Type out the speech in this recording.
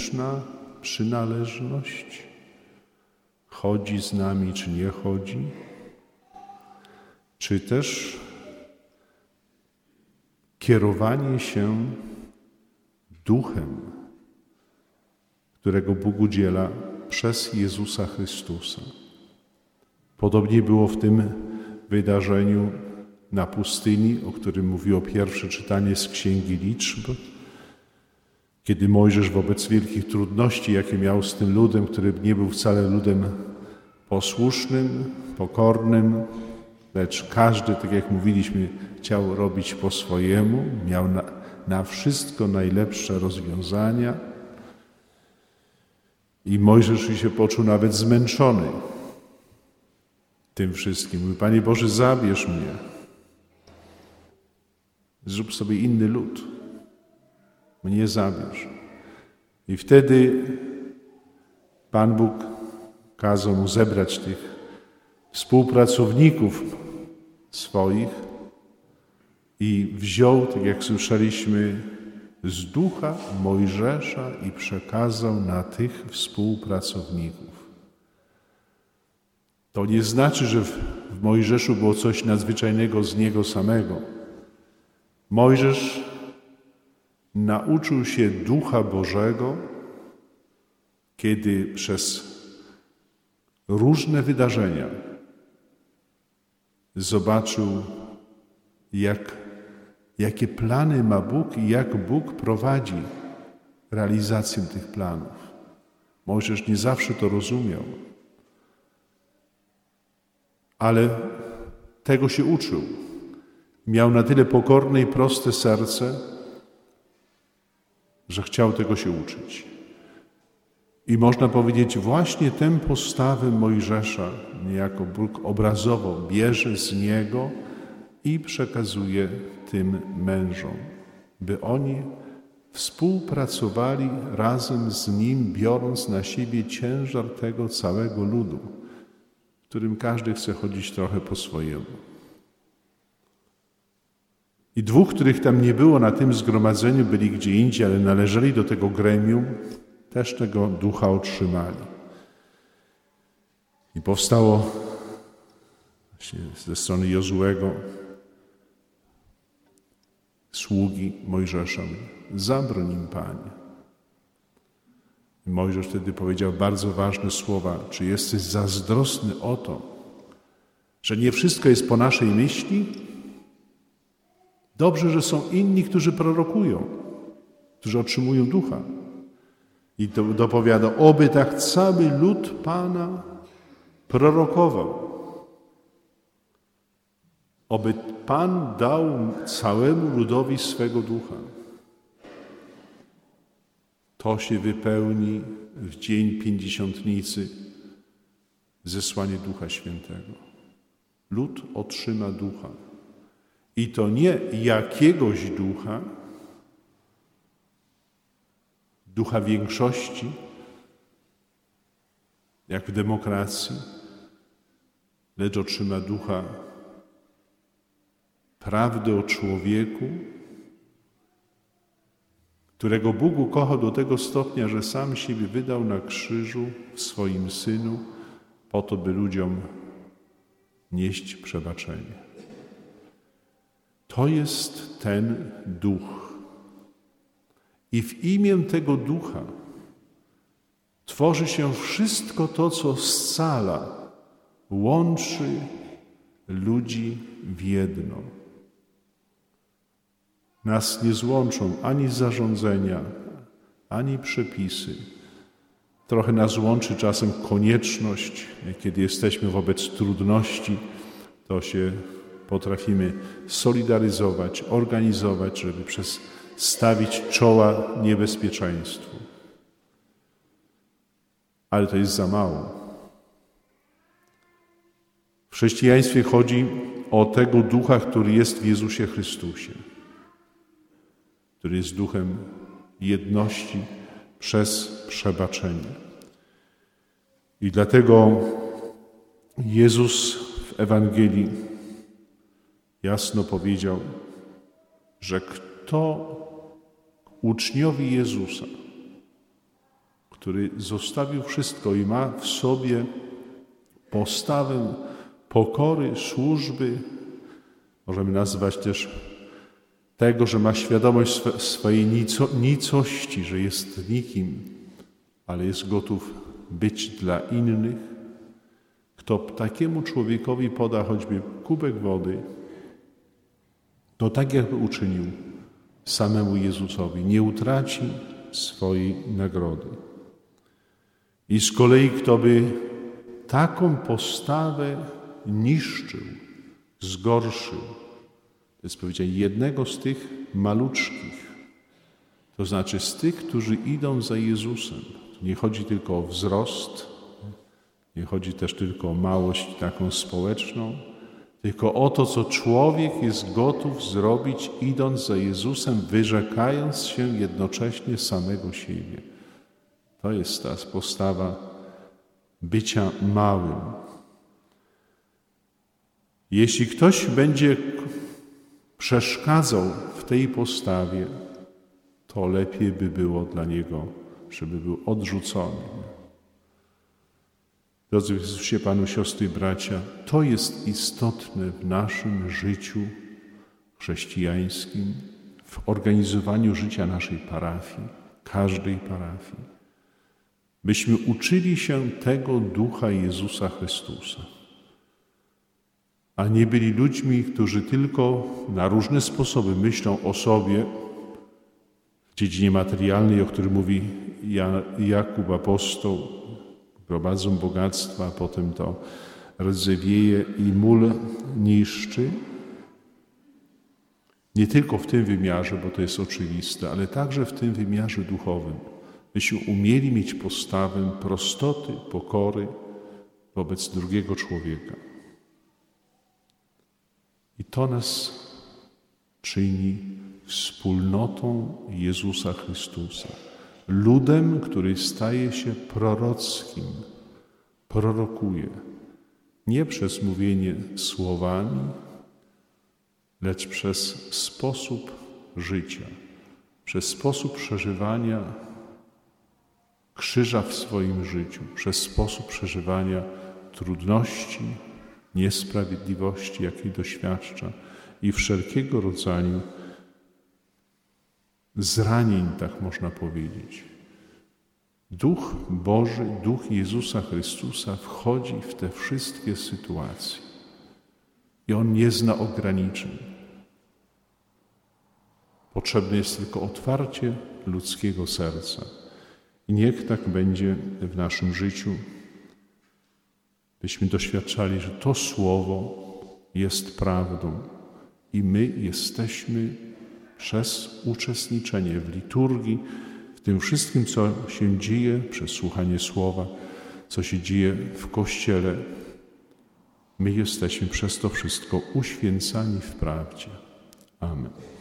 etniczna przynależność? Chodzi z nami, czy nie chodzi? Czy też kierowanie się duchem, którego Bóg udziela przez Jezusa Chrystusa? Podobnie było w tym wydarzeniu na pustyni, o którym mówiło pierwsze czytanie z Księgi Liczb, kiedy Mojżesz wobec wielkich trudności, jakie miał z tym ludem, który nie był wcale ludem posłusznym, pokornym, lecz każdy, tak jak mówiliśmy, chciał robić po swojemu, miał na wszystko najlepsze rozwiązania i Mojżesz się poczuł nawet zmęczony tym wszystkim. Mówi: Panie Boże, zabierz mnie. Zrób sobie inny lud. Mnie zabierz. I wtedy Pan Bóg kazał mu zebrać tych współpracowników swoich i wziął, tak jak słyszeliśmy, z ducha Mojżesza i przekazał na tych współpracowników. To nie znaczy, że w Mojżeszu było coś nadzwyczajnego z niego samego. Mojżesz nauczył się Ducha Bożego, kiedy przez różne wydarzenia zobaczył, jakie plany ma Bóg i jak Bóg prowadzi realizację tych planów. Mojżesz nie zawsze to rozumiał, ale tego się uczył. Miał na tyle pokorne i proste serce, że chciał tego się uczyć. I można powiedzieć, właśnie tę postawę Mojżesza niejako Bóg obrazowo bierze z niego i przekazuje tym mężom, by oni współpracowali razem z nim, biorąc na siebie ciężar tego całego ludu, w którym każdy chce chodzić trochę po swojemu. I dwóch, których tam nie było na tym zgromadzeniu, byli gdzie indziej, ale należeli do tego gremium, też tego ducha otrzymali. I powstało właśnie ze strony Jozuego, sługi Mojżesza: zabroń im, Panie. I Mojżesz wtedy powiedział bardzo ważne słowa: czy jesteś zazdrosny o to, że nie wszystko jest po naszej myśli? Dobrze, że są inni, którzy prorokują, którzy otrzymują ducha. I to dopowiada: oby tak cały lud Pana prorokował. Oby Pan dał całemu ludowi swego ducha. To się wypełni w dzień pięćdziesiątnicy, zesłanie Ducha Świętego. Lud otrzyma ducha. I to nie jakiegoś ducha, ducha większości, jak w demokracji, lecz otrzyma ducha prawdy o człowieku, którego Bóg ukochał do tego stopnia, że sam siebie wydał na krzyżu w swoim Synu, po to, by ludziom nieść przebaczenie. To jest ten duch. I w imię tego ducha tworzy się wszystko to, co scala, łączy ludzi w jedno. Nas nie złączą ani zarządzenia, ani przepisy. Trochę nas łączy czasem konieczność, kiedy jesteśmy wobec trudności, to się potrafimy solidaryzować, organizować, żeby stawić czoła niebezpieczeństwu. Ale to jest za mało. W chrześcijaństwie chodzi o tego ducha, który jest w Jezusie Chrystusie, który jest duchem jedności przez przebaczenie. I dlatego Jezus w Ewangelii jasno powiedział, że kto uczniowie Jezusa, który zostawił wszystko i ma w sobie postawę pokory, służby, możemy nazwać też tego, że ma świadomość swojej nicości, że jest nikim, ale jest gotów być dla innych. Kto takiemu człowiekowi poda choćby kubek wody, to tak jakby uczynił samemu Jezusowi, nie utraci swojej nagrody. I z kolei kto by taką postawę niszczył, zgorszył, to jest powiedziane jednego z tych maluczkich, to znaczy z tych, którzy idą za Jezusem. Nie chodzi tylko o wzrost, nie chodzi też tylko o małość taką społeczną, tylko o to, co człowiek jest gotów zrobić, idąc za Jezusem, wyrzekając się jednocześnie samego siebie. To jest ta postawa bycia małym. Jeśli ktoś będzie przeszkadzał w tej postawie, to lepiej by było dla niego, żeby był odrzucony. Drodzy w Jezusie, Panu, siostry i bracia, to jest istotne w naszym życiu chrześcijańskim, w organizowaniu życia naszej parafii, każdej parafii, byśmy uczyli się tego ducha Jezusa Chrystusa, a nie byli ludźmi, którzy tylko na różne sposoby myślą o sobie w dziedzinie materialnej, o którym mówi Jakub apostoł, gromadzą bogactwa, a potem to rdzewieje i mól niszczy. Nie tylko w tym wymiarze, bo to jest oczywiste, ale także w tym wymiarze duchowym. Byśmy umieli mieć postawę prostoty, pokory wobec drugiego człowieka. I to nas czyni wspólnotą Jezusa Chrystusa. Ludem, który staje się prorockim, prorokuje. Nie przez mówienie słowami, lecz przez sposób życia, przez sposób przeżywania krzyża w swoim życiu, przez sposób przeżywania trudności, niesprawiedliwości, jakiej doświadcza i wszelkiego rodzaju zranień, tak można powiedzieć. Duch Boży, Duch Jezusa Chrystusa wchodzi w te wszystkie sytuacje i On nie zna ograniczeń. Potrzebne jest tylko otwarcie ludzkiego serca. I niech tak będzie w naszym życiu, byśmy doświadczali, że to Słowo jest prawdą i my jesteśmy przez uczestniczenie w liturgii, w tym wszystkim, co się dzieje, przez słuchanie Słowa, co się dzieje w Kościele, my jesteśmy przez to wszystko uświęcani w prawdzie. Amen.